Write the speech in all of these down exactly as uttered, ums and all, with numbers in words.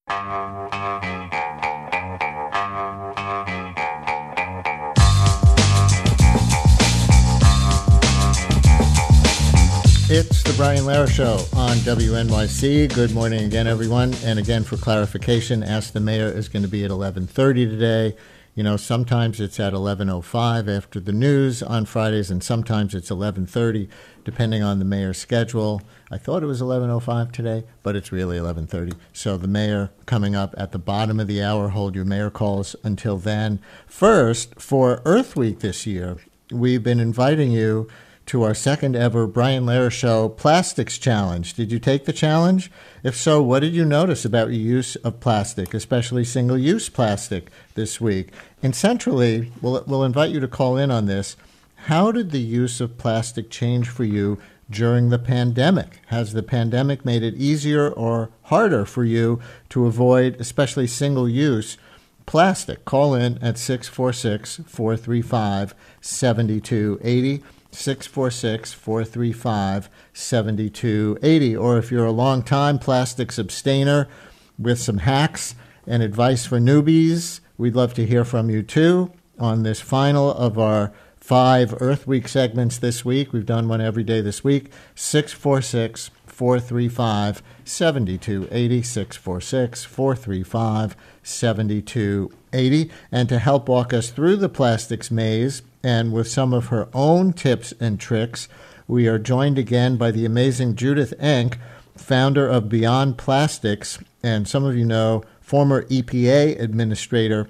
It's the Brian Lara Show on W N Y C. Good morning again, everyone. And again, for clarification, Ask the Mayor is going to be at eleven thirty today. You know, sometimes it's at eleven oh five after the news on Fridays, and sometimes it's eleven thirty, depending on the mayor's schedule. I thought it was eleven oh five today, but it's really eleven thirty. So the mayor coming up at the bottom of the hour. Hold your mayor calls until then. First, for Earth Week this year, we've been inviting you to our second ever Brian Lara Show Plastics Challenge. Did you take the challenge? If so, what did you notice about your use of plastic, especially single-use plastic this week? And centrally, we'll, we'll invite you to call in on this. How did the use of plastic change for you during the pandemic? Has the pandemic made it easier or harder for you to avoid, especially single-use plastic? Call in at six four six, four three five, seven two eight zero. six four six, four three five, seven two eight zero. Or if you're a long-time plastics abstainer with some hacks and advice for newbies, we'd love to hear from you too on this final of our five Earth Week segments this week. We've done one every day this week. six four six, four three five, seven two eight zero, six four six, four three five, seven two eight zero. And to help walk us through the plastics maze, and with some of her own tips and tricks, we are joined again by the amazing Judith Enck, founder of Beyond Plastics, and some of you know, former E P A administrator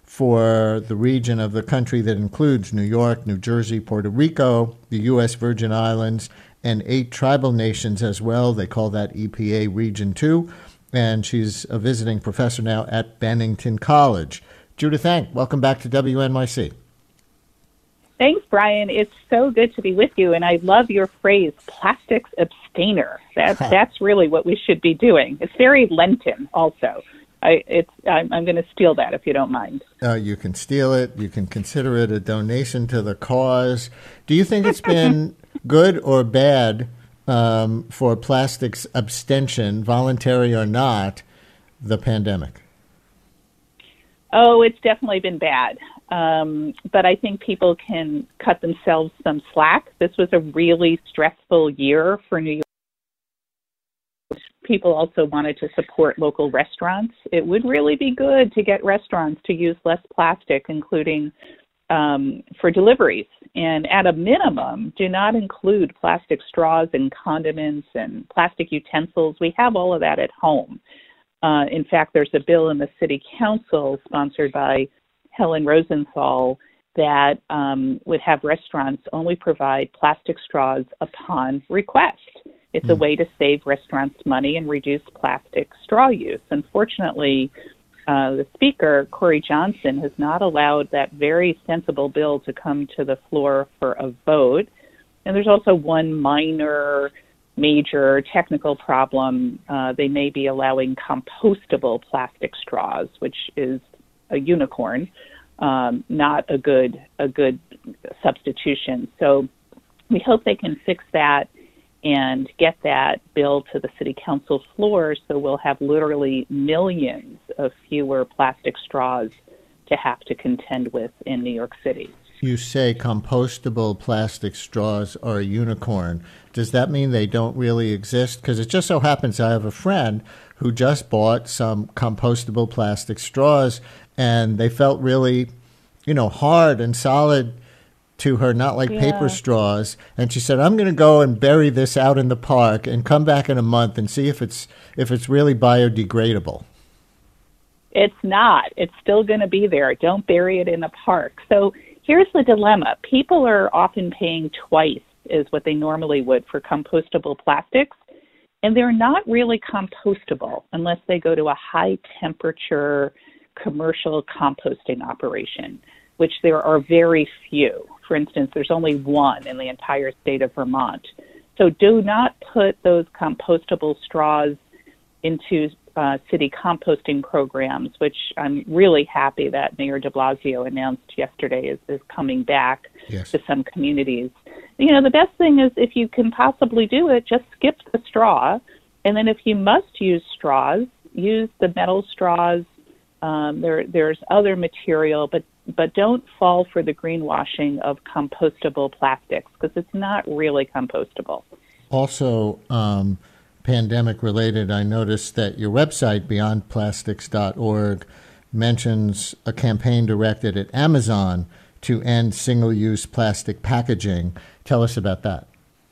for the region of the country that includes New York, New Jersey, Puerto Rico, the U S Virgin Islands, and eight tribal nations as well. They call that E P A Region two, and she's a visiting professor now at Bennington College. Judith Enck, welcome back to W N Y C. Thanks, Brian. It's so good to be with you, and I love your phrase, plastics abstainer. That's that's really what we should be doing. It's very Lenten, also. I, it's I'm, I'm going to steal that if you don't mind. Uh, you can steal it. You can consider it a donation to the cause. Do you think it's been good or bad um, for plastics abstention, voluntary or not, the pandemic? Oh, it's definitely been bad. Um, but I think people can cut themselves some slack. This was a really stressful year for New York. People also wanted to support local restaurants. It would really be good to get restaurants to use less plastic, including um, for deliveries. And at a minimum, do not include plastic straws and condiments and plastic utensils. We have all of that at home. Uh, in fact, there's a bill in the City Council sponsored by Helen Rosenthal that um, would have restaurants only provide plastic straws upon request. It's mm. a way to save restaurants money and reduce plastic straw use. Unfortunately, uh, the Speaker, Corey Johnson, has not allowed that very sensible bill to come to the floor for a vote. And there's also one minor, major technical problem. Uh, they may be allowing compostable plastic straws, which is a unicorn, um, not a good a good substitution. So we hope they can fix that and get that bill to the City Council floor so we'll have literally millions of fewer plastic straws to have to contend with in New York City. You say compostable plastic straws are a unicorn. Does that mean they don't really exist? Because it just so happens I have a friend who just bought some compostable plastic straws, and they felt really, you know, hard and solid to her, not like yeah. paper straws. And she said, I'm going to go and bury this out in the park and come back in a month and see if it's if it's really biodegradable. It's not. It's still going to be there. Don't bury it in the park. So here's the dilemma. People are often paying twice as what they normally would for compostable plastics, and they're not really compostable unless they go to a high-temperature commercial composting operation, which there are very few. For instance, there's only one in the entire state of Vermont. So do not put those compostable straws into uh, city composting programs, which I'm really happy that Mayor de Blasio announced yesterday is, is coming back yes. to some communities. You know, the best thing is if you can possibly do it, just skip the straw. And then if you must use straws, use the metal straws. Um, there, there's other material, but but don't fall for the greenwashing of compostable plastics because it's not really compostable. Also, um, pandemic related, I noticed that your website, beyond plastics dot org, mentions a campaign directed at Amazon to end single-use plastic packaging. Tell us about that.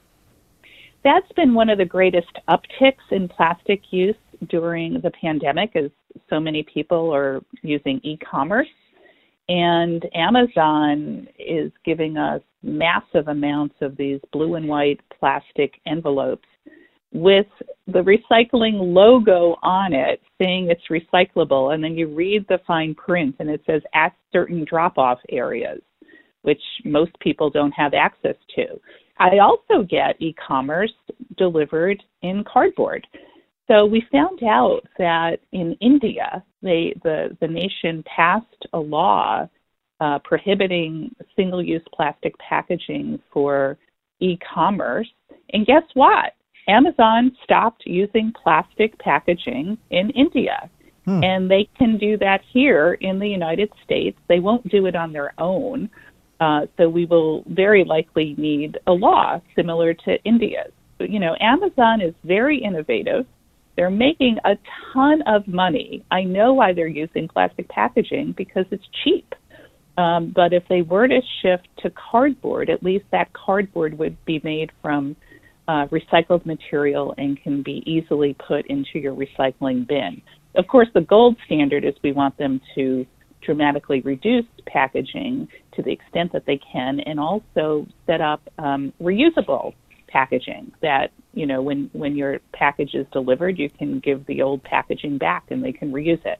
That's been one of the greatest upticks in plastic use during the pandemic, as so many people are using e-commerce. And Amazon is giving us massive amounts of these blue and white plastic envelopes with the recycling logo on it saying it's recyclable. And then you read the fine print and it says at certain drop-off areas, which most people don't have access to. I also get e-commerce delivered in cardboard. So we found out that in India, they, the, the nation passed a law uh, prohibiting single-use plastic packaging for e-commerce. And guess what? Amazon stopped using plastic packaging in India. Hmm. And they can do that here in the United States. They won't do it on their own. Uh, so we will very likely need a law similar to India's. You know, Amazon is very innovative. They're making a ton of money. I know why they're using plastic packaging, because it's cheap. Um, but if they were to shift to cardboard, at least that cardboard would be made from uh, recycled material and can be easily put into your recycling bin. Of course, the gold standard is we want them to dramatically reduce packaging to the extent that they can, and also set up um, reusable packaging that, you know, when, when your package is delivered, you can give the old packaging back and they can reuse it.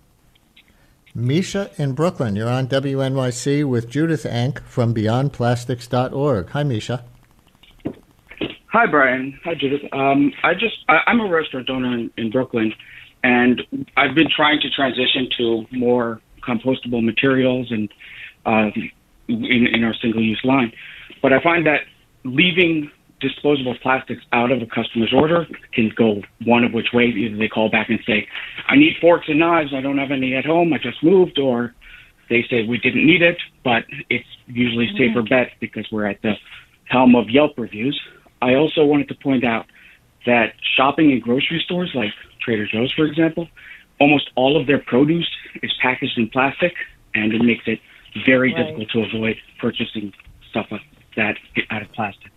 Misha in Brooklyn, you're on W N Y C with Judith Enck from beyond plastics dot org. Hi, Misha. Hi, Brian. Hi, Judith. Um, I just, I, I'm a restaurant owner in, in Brooklyn, and I've been trying to transition to more compostable materials and uh, in, in our single-use line. But I find that leaving disposable plastics out of a customer's order can go one of which ways. Either they call back and say, I need forks and knives, I don't have any at home, I just moved, or they say we didn't need it, but it's usually a safer bet because we're at the helm of Yelp reviews. I also wanted to point out that shopping in grocery stores like Trader Joe's, for example, almost all of their produce is packaged in plastic, and it makes it very right. difficult to avoid purchasing stuff like that out of plastic.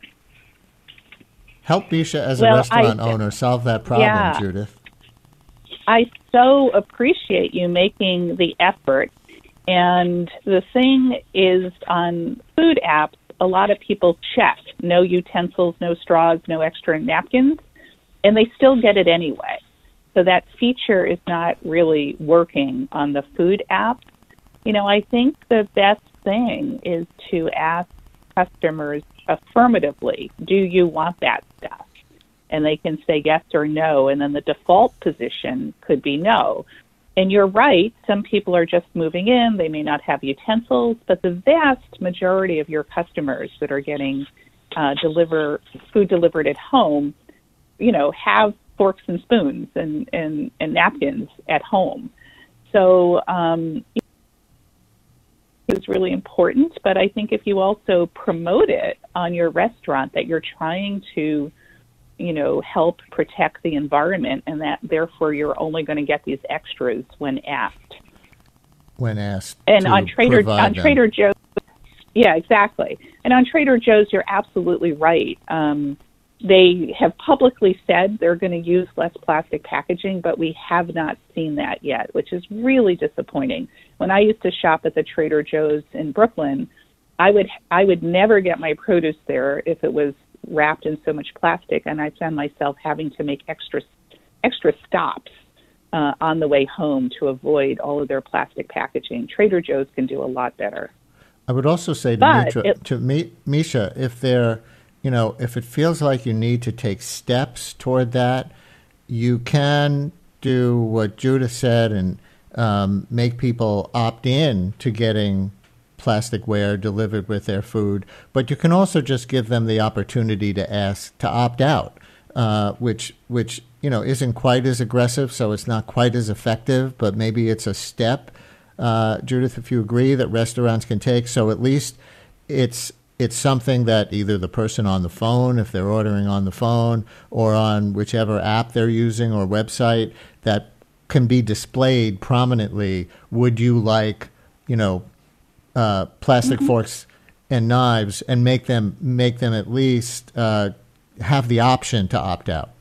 Help Misha as well, a restaurant I, owner solve that problem, yeah. Judith. I so appreciate you making the effort. And the thing is, on food apps, a lot of people check no utensils, no straws, no extra napkins, and they still get it anyway. So that feature is not really working on the food app. You know, I think the best thing is to ask customers affirmatively, do you want that stuff? And they can say yes or no, and then the default position could be no. And you're right, some people are just moving in, they may not have utensils, but the vast majority of your customers that are getting uh, deliver food delivered at home, you know, have forks and spoons and, and, and napkins at home. So um, it's really important, but I think if you also promote it on your restaurant that you're trying to, you know, help protect the environment, and that therefore you're only going to get these extras when asked. When asked. And to on Trader on them. Trader Joe's, yeah, exactly. And on Trader Joe's, you're absolutely right. Um, they have publicly said they're going to use less plastic packaging, but we have not seen that yet, which is really disappointing. When I used to shop at the Trader Joe's in Brooklyn, I would I would never get my produce there if it was wrapped in so much plastic, and I found myself having to make extra extra stops uh, on the way home to avoid all of their plastic packaging. Trader Joe's can do a lot better. I would also say to, But Mitra, it, to Mi- Misha, if they're, you know, if it feels like you need to take steps toward that, you can do what Judith said and um, make people opt in to getting plasticware delivered with their food. But you can also just give them the opportunity to ask to opt out uh, which which you know isn't quite as aggressive, so it's not quite as effective, but maybe it's a step, uh, Judith, if you agree, that restaurants can take. So at least it's it's something that either the person on the phone, if they're ordering on the phone, or on whichever app they're using or website, that can be displayed prominently. Would you like, you know, uh, plastic mm-hmm. forks and knives, and make them make them at least uh, have the option to opt out?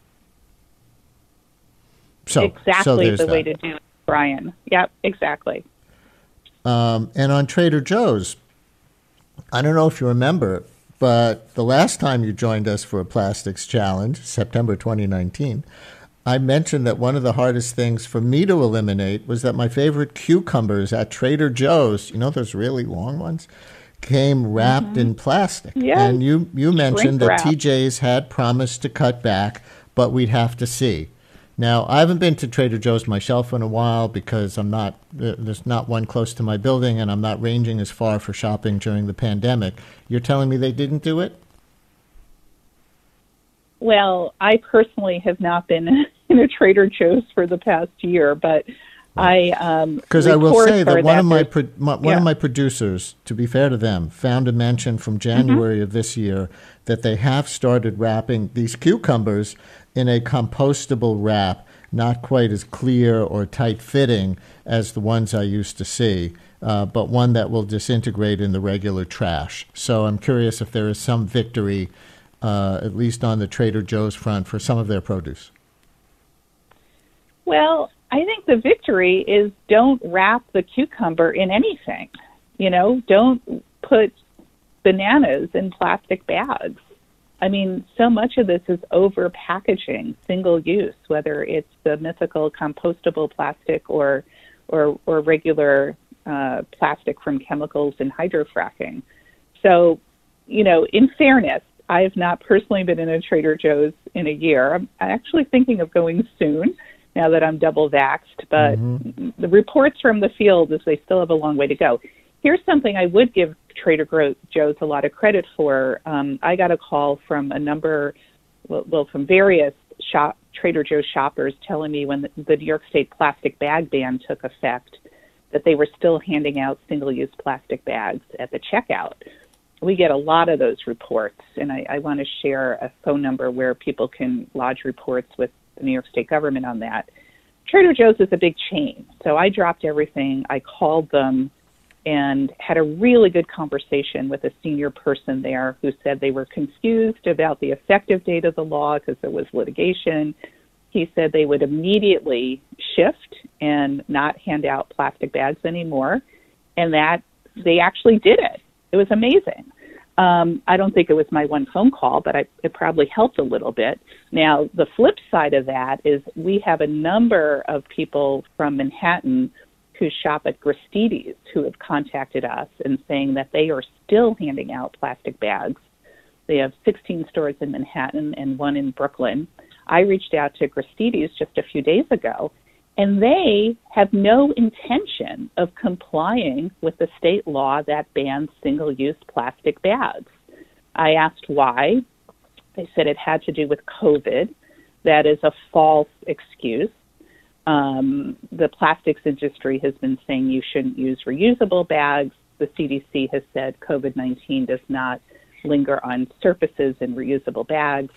So exactly so the that. way to do it, Brian. Yep, exactly. Um, and on Trader Joe's, I don't know if you remember, but the last time you joined us for a plastics challenge, September twenty nineteen, I mentioned that one of the hardest things for me to eliminate was that my favorite cucumbers at Trader Joe's, you know, those really long ones, came wrapped mm-hmm. in plastic. Yes. And you, you mentioned that wrap. T J's had promised to cut back, but we'd have to see. Now, I haven't been to Trader Joe's myself in a while because I'm not, there's not one close to my building, and I'm not ranging as far for shopping during the pandemic. You're telling me they didn't do it? Well, I personally have not been in a Trader Joe's for the past year, but I um because I will say that one that of my, pro- my one yeah. of my producers, to be fair to them, found a mention from January mm-hmm. of this year that they have started wrapping these cucumbers in a compostable wrap, not quite as clear or tight-fitting as the ones I used to see, uh, but one that will disintegrate in the regular trash. So I'm curious if there is some victory, uh, at least on the Trader Joe's front, for some of their produce. Well, I think the victory is don't wrap the cucumber in anything. You know, don't put bananas in plastic bags. I mean, so much of this is over packaging, single use, whether it's the mythical compostable plastic or or, or regular uh, plastic from chemicals and hydrofracking. So, you know, in fairness, I have not personally been in a Trader Joe's in a year. I'm actually thinking of going soon now that I'm double vaxxed, but mm-hmm. the reports from the field is they still have a long way to go. Here's something I would give Trader Joe's a lot of credit for. Um, I got a call from a number, well, well from various shop, Trader Joe's shoppers telling me when the, the New York State plastic bag ban took effect that they were still handing out single-use plastic bags at the checkout. We get a lot of those reports, and I, I want to share a phone number where people can lodge reports with the New York State government on that. Trader Joe's is a big chain, so I dropped everything. I called them and had a really good conversation with a senior person there who said they were confused about the effective date of the law because there was litigation. He said they would immediately shift and not hand out plastic bags anymore, and that they actually did it. It was amazing. Um, I don't think it was my one phone call, but I, it probably helped a little bit. Now, the flip side of that is we have a number of people from Manhattan who shop at Gristedes who have contacted us and saying that they are still handing out plastic bags. They have sixteen stores in Manhattan and one in Brooklyn. I reached out to Gristedes just a few days ago, and they have no intention of complying with the state law that bans single-use plastic bags. I asked why. They said it had to do with COVID. That is a false excuse. Um, the plastics industry has been saying you shouldn't use reusable bags. The C D C has said COVID nineteen does not linger on surfaces in reusable bags.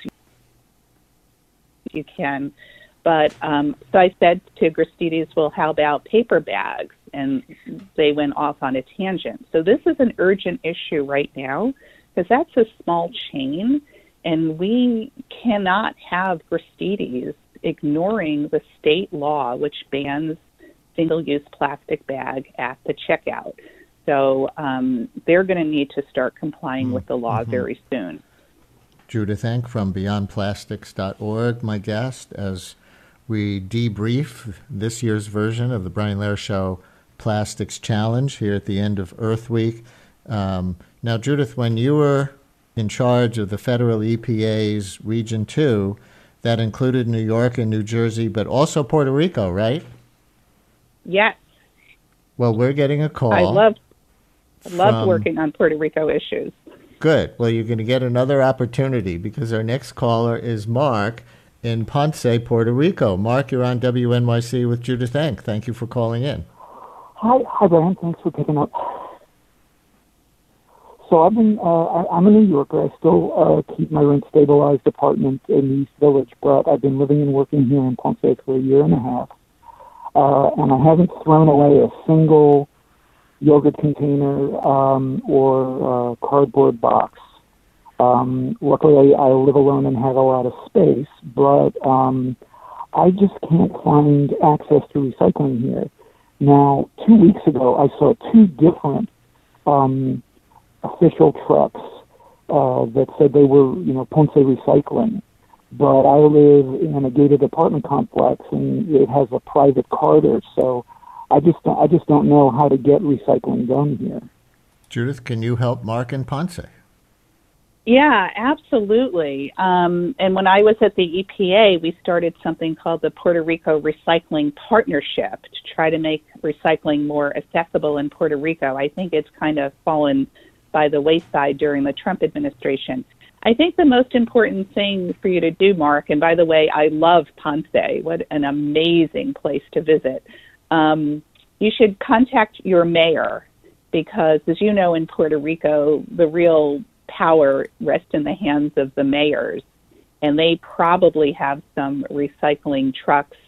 You can. But um, so I said to Gristedes, well, how about paper bags? And they went off on a tangent. So this is an urgent issue right now because that's a small chain, and we cannot have Gristedes ignoring the state law which bans single-use plastic bag at the checkout. So um, they're going to need to start complying mm-hmm. with the law very soon. Judith Enck from beyond plastics dot org, my guest, as we debrief this year's version of the Brian Lehrer Show Plastics Challenge here at the end of Earth Week. Um, now, Judith, when you were in charge of the federal E P A's Region two, that included New York and New Jersey, but also Puerto Rico, right? Yes. Well, we're getting a call. I loved, I loved from, working on Puerto Rico issues. Good. Well, you're going to get another opportunity because our next caller is Mark in Ponce, Puerto Rico. Mark, you're on W N Y C with Judith Enck. Thank you for calling in. Hi, hi, Brian. Thanks for picking up. So I've been, uh, I, I'm a New Yorker. I still uh, keep my rent-stabilized apartment in the East Village, but I've been living and working here in Ponce for a year and a half, uh, and I haven't thrown away a single yogurt container um, or uh, cardboard box. Um, luckily, I, I live alone and have a lot of space, but um, I just can't find access to recycling here. Now, two weeks ago, I saw two different um, official trucks uh, that said they were, you know, Ponce Recycling. But I live in a gated apartment complex, and it has a private car there, so I just don't, I just don't know how to get recycling done here. Judith, can you help Mark in Ponce? Yeah, absolutely. Um, and when I was at the E P A, we started something called the Puerto Rico Recycling Partnership to try to make recycling more accessible in Puerto Rico. I think it's kind of fallen by the wayside during the Trump administration. I think the most important thing for you to do, Mark, and by the way, I love Ponce. What an amazing place to visit. Um, you should contact your mayor because, as you know, in Puerto Rico, the real power rests in the hands of the mayors, and they probably have some recycling trucks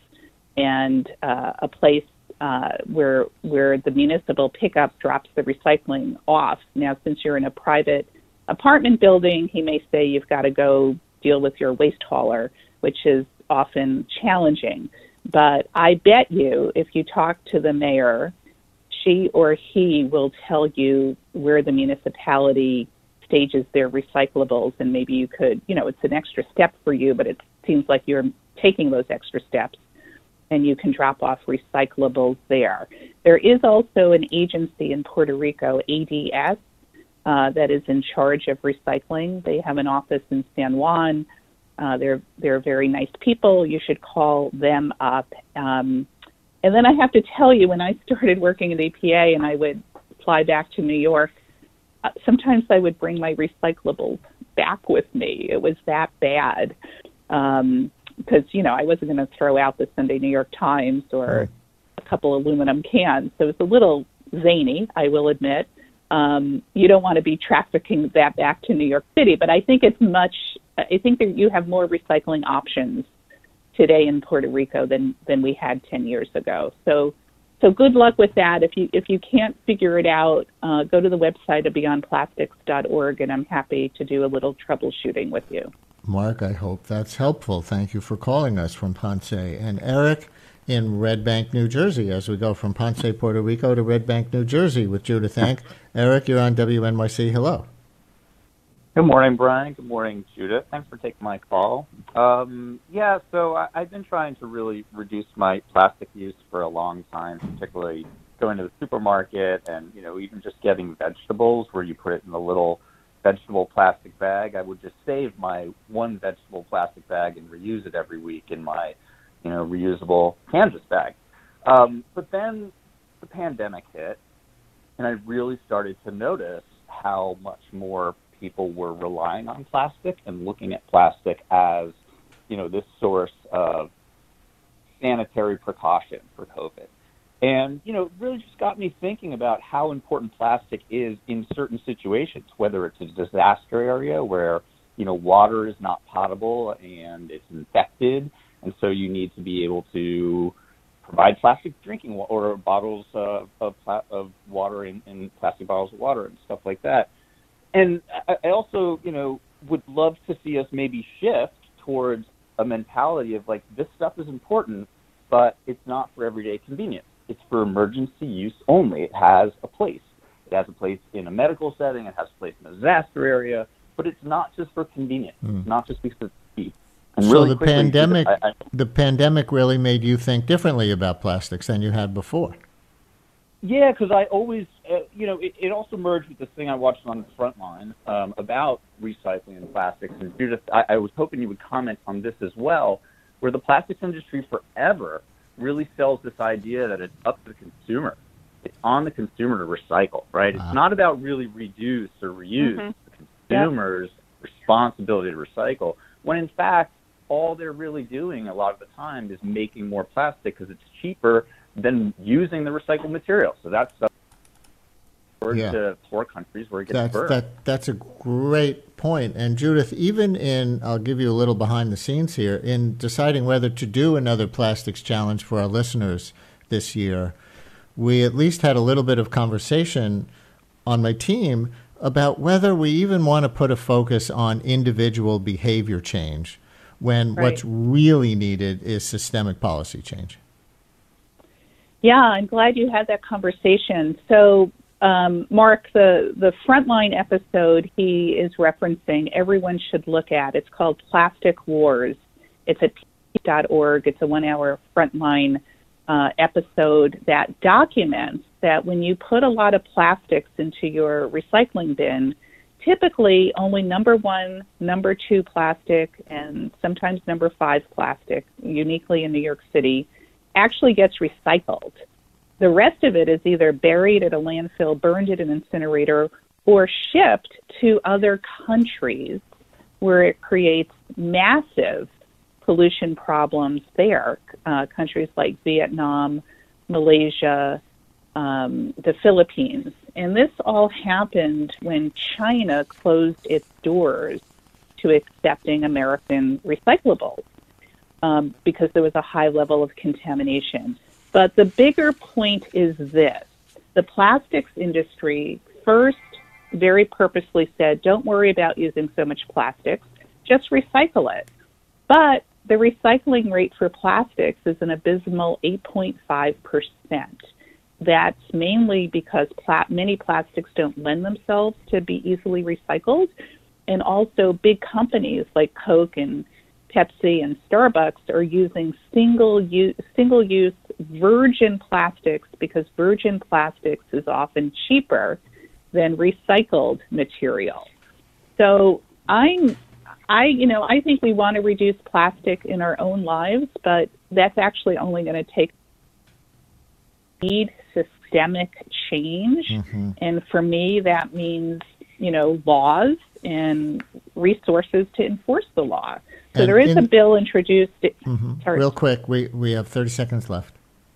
and uh, a place uh, where where the municipal pickup drops the recycling off. Now, since you're in a private apartment building, he may say you've got to go deal with your waste hauler, which is often challenging. But I bet you if you talk to the mayor, she or he will tell you where the municipality stages their recyclables, and maybe you could, you know, it's an extra step for you, but it seems like you're taking those extra steps, and you can drop off recyclables there. There is also an agency in Puerto Rico, A D S, uh, that is in charge of recycling. They have an office in San Juan. Uh, they're they're very nice people. You should call them up. Um, and then I have to tell you, when I started working at E P A and I would fly back to New York, uh, sometimes I would bring my recyclables back with me. It was that bad. Um, because, you know, I wasn't going to throw out the Sunday New York Times or a couple aluminum cans. So it's a little zany, I will admit. Um, you don't want to be trafficking that back to New York City, but I think it's much, I think that you have more recycling options today in Puerto Rico than, than we had ten years ago. So, so good luck with that. If you, if you can't figure it out, uh, go to the website of beyond plastics dot org, and I'm happy to do a little troubleshooting with you. Mark, I hope that's helpful. Thank you for calling us from Ponce. And Eric in Red Bank, New Jersey, as we go from Ponce, Puerto Rico to Red Bank, New Jersey with Judith Enck. Eric, you're on W N Y C. Hello. Good morning, Brian. Good morning, Judith. Thanks for taking my call. Um, yeah, so I, I've been trying to really reduce my plastic use for a long time, particularly going to the supermarket and, you know, even just getting vegetables where you put it in the little vegetable plastic bag. I would just save my one vegetable plastic bag and reuse it every week in my, you know, reusable canvas bag. Um, but then the pandemic hit, and I really started to notice how much more people were relying on plastic and looking at plastic as, you know, this source of sanitary precaution for COVID. And, you know, it really just got me thinking about how important plastic is in certain situations, whether it's a disaster area where, you know, water is not potable and it's infected, and so you need to be able to provide plastic drinking water or bottles uh, of pla- of water in, in plastic bottles of water and stuff like that. And I, I also, you know, would love to see us maybe shift towards a mentality of like, this stuff is important, but it's not for everyday convenience. It's for emergency use only. It has a place. It has a place in a medical setting. It has a place in a disaster area. But it's not just for convenience. Mm. It's not just because it's cheap. And so really the quickly, pandemic, I, I, the pandemic really made you think differently about plastics than you had before. Yeah, because I always, uh, you know, it, it also merged with this thing I watched on the Frontline um, about recycling and plastics. And Judith, I, I was hoping you would comment on this as well, where the plastics industry forever really sells this idea that it's up to the consumer. It's on the consumer to recycle, right? It's uh-huh. not about really reduce or reuse. Mm-hmm. consumers' yep. responsibility to recycle, when in fact, all they're really doing a lot of the time is making more plastic because it's cheaper than using the recycled material. So that's yeah. to poor countries where it gets that's, burned. That, that's a great point. And Judith, even in, I'll give you a little behind the scenes here, in deciding whether to do another plastics challenge for our listeners this year, we at least had a little bit of conversation on my team about whether we even want to put a focus on individual behavior change when right. what's really needed is systemic policy change. Yeah, I'm glad you had that conversation. So, um, Mark, the, the Frontline episode he is referencing, everyone should look at. It's called Plastic Wars. It's at p dot org. It's a one-hour Frontline uh, episode that documents that when you put a lot of plastics into your recycling bin, typically only number one, number two plastic, and sometimes number five plastic, uniquely in New York City, actually gets recycled. The rest of it is either buried at a landfill, burned at an incinerator, or shipped to other countries where it creates massive pollution problems there. Uh, countries like Vietnam, Malaysia, um, the Philippines. And this all happened when China closed its doors to accepting American recyclables um, because there was a high level of contamination. But the bigger point is this. The plastics industry first very purposely said, don't worry about using so much plastics, just recycle it. But the recycling rate for plastics is an abysmal eight point five percent. That's mainly because pla- many plastics don't lend themselves to be easily recycled. And also big companies like Coke and Pepsi and Starbucks are using single-use, single-use virgin plastics because virgin plastics is often cheaper than recycled material. So I'm, I, you know, I think we want to reduce plastic in our own lives, but that's actually only going to take need systemic change. Mm-hmm. And for me, that means, you know, laws and resources to enforce the law. So and there is in, a bill introduced. Mm-hmm. Real quick, we, we have thirty seconds left.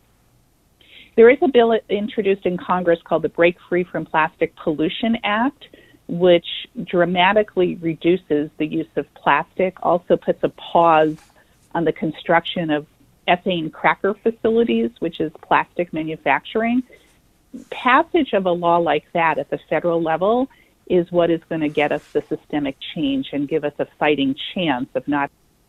There is a bill introduced in Congress called the Break Free from Plastic Pollution Act, which dramatically reduces the use of plastic, also puts a pause on the construction of ethane cracker facilities, which is plastic manufacturing. Passage of a law like that at the federal level is what is going to get us the systemic change and give us a fighting chance of not.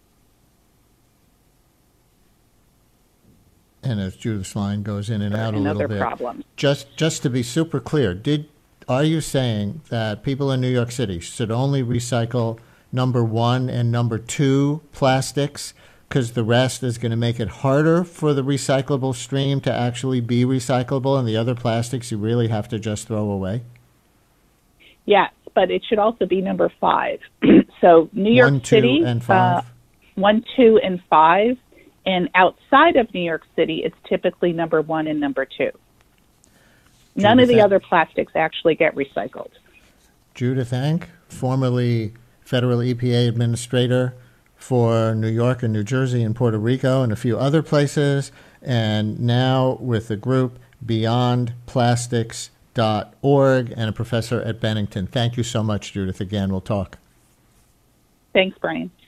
And as Judith's line goes in and out a little bit, problem. just just to be super clear, did are you saying that people in New York City should only recycle number one and number two plastics because the rest is going to make it harder for the recyclable stream to actually be recyclable, and the other plastics you really have to just throw away? Yes, but it should also be number five. So New York one, two, City, and five. Uh, one, two, and five. And outside of New York City, it's typically number one and number two. None Judith of the Enck. other plastics actually get recycled. Judith Enck, formerly federal E P A administrator for New York and New Jersey and Puerto Rico and a few other places, and now with the group beyond plastics dot org and a professor at Bennington. Thank you so much, Judith. Again, we'll talk. Thanks, Brian.